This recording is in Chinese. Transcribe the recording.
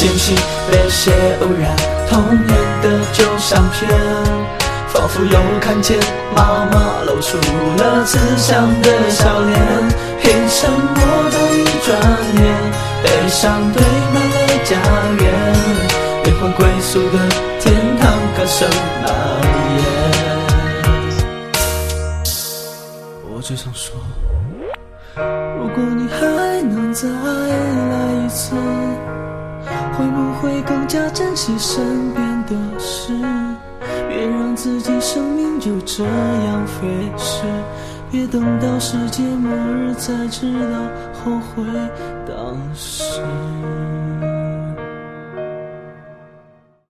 信息被写污染，童年的旧相片，仿佛又看见妈妈露出了慈祥的笑脸。凭什么的一转眼，悲伤堆满了家园，灵魂归宿的天堂歌声蔓延。我只想说，如果你还能再来一次，会不会更加珍惜身边的事？别让自己生命就这样飞逝，别等到世界末日才知道后悔当时。